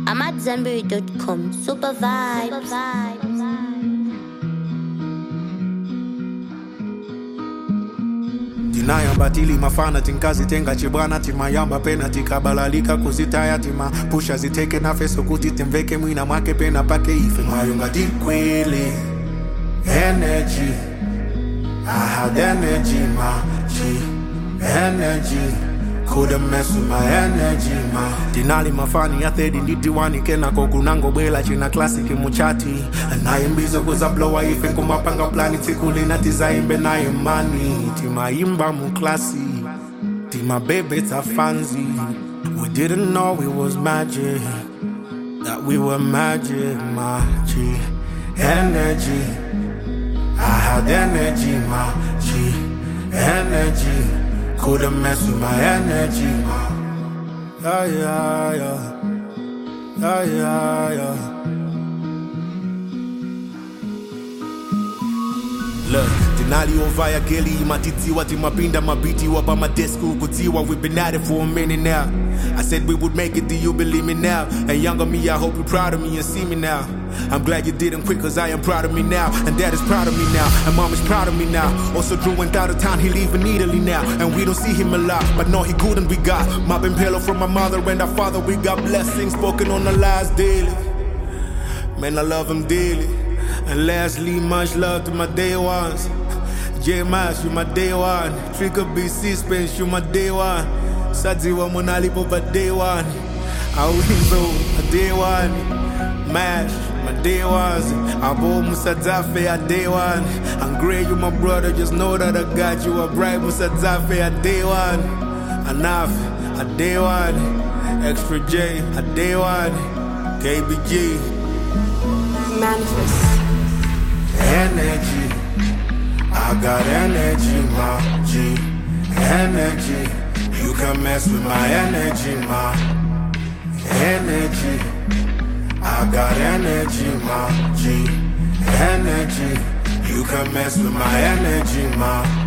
AmadZanbury.com. Super vibes. Dinaya batili mafana tinkazi tenga chibwana timayamba pena tikabalalika kuzitaya tima pusha ziteke na feso kuti temveke mwina mwake pena pake ife mayunga dikwili energy I had energy my G energy couldn't mess with my energy ma dinali mafani ya thedi ndidiwani kena kokunango bwela china classic muchati anayembizo kuza blowa ife kumapanga plani tikuli na tizaimbe na imani timaimba mu klasi tima bebe tafanzi we didn't know it was magic that we were magic my G energy I had energy my G energy couldn't mess with my energy, man. Yeah, yeah, yeah. Yeah, yeah, yeah. Look, Denali ovaya geli matitiwa timapinda mabiti wapa madesku kutiwa. We've been at it for a minute now. I said we would make it, do you believe me now? And younger me, I hope you're proud of me and see me now. I'm glad you didn't quit cause I am proud of me now. And dad is proud of me now. And mom is proud of me now. Also Drew went out of town, he leaving Italy now. And we don't see him a lot, but no he couldn't we got. Mopping pillow from my mother and our father. We got blessings spoken on the lies daily. Man, I love him daily. And lastly, much love to my day ones. J-Mash, you my day one. Tricker BC Spence, you my day one. Sadziwa Monalipo, but day one. Awizo, my day one. Mash, my day ones. Abo Musadzafe, a day one. And Gray, you my brother, just know that I got you. A bright Musadzafe, a day one. Enough, a day one. Extra J, a day one. KBG. Manifest. Energy, I got energy, my G. Energy, you can mess with my energy, my energy. I got energy, my G. Energy, you can mess with my energy, my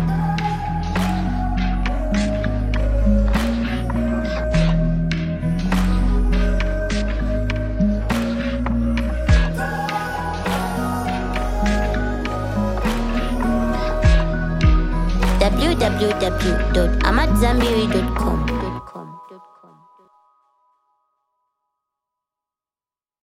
www.amadzanbury.com.